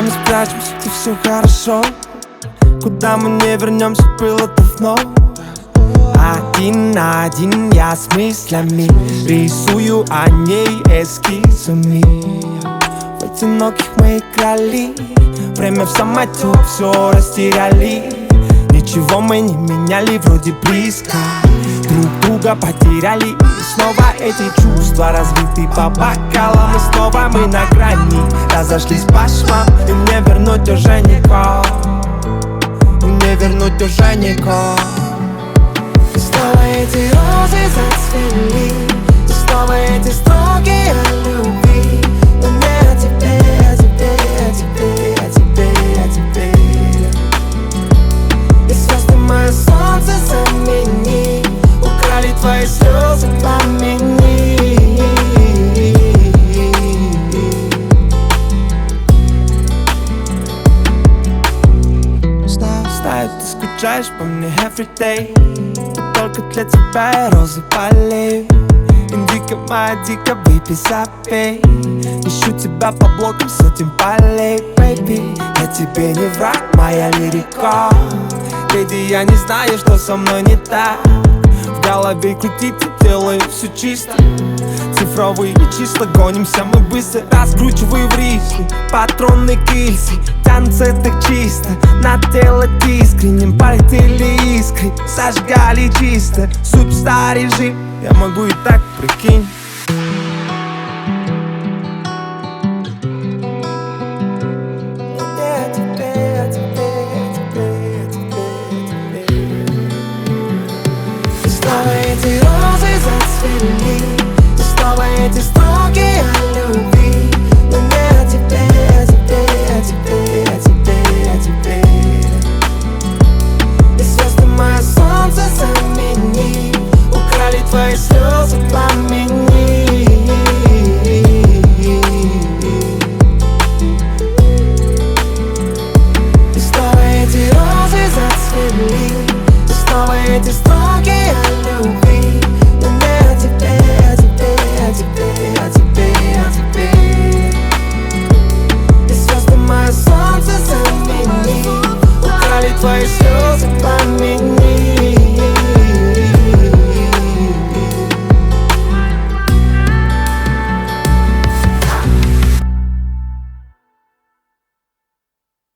мы спрячемся, и все хорошо. Куда мы не вернемся, было давно. Один на один я с мыслями рисую о ней эскизами. В одиноких мы играли, время в самотек все растеряли. Ничего мы не меняли, вроде близко друг друга потеряли. И снова эти чувства разбиты по бокалам. И снова мы на грани, разошлись по швам. И мне вернуть уже никого, мне вернуть уже никого. И снова эти розы зацвели, и снова эти строки о любви. Но не о тебе, о тебе, о тебе, о тебе, о тебе. И звезды мое солнце замени, украли твои слезы пламени. Знаю, ты скучаешь по мне every day. Только для тебя я розы полею. Индика моя дико, выпей, запей. Ищу тебя по блокам сотен полей, baby. Я тебе не враг, моя лирика. Леди, я не знаю, что со мной не так. В голове крутится, делаю все чисто. Цифровые числа, гонимся мы быстро. Раскручиваю в рифы патронные кильцы. Тянутся так чисто, наделать искренним. Полетели искры, сожгали чисто. Суперстар режим, я могу и так, прикинь. И снова эти розы зацвели, и снова эти строки о любви. Но не о тебе, о тебе, о тебе, о тебе, о тебе. И звезды мое солнце замени, украли твои слезы пламени. И снова эти розы зацвели, и снова эти строки о любви. Но не о тебе, о тебе, о тебе, о тебе, о тебе. И звезды мое солнце замени, украли твои слезы.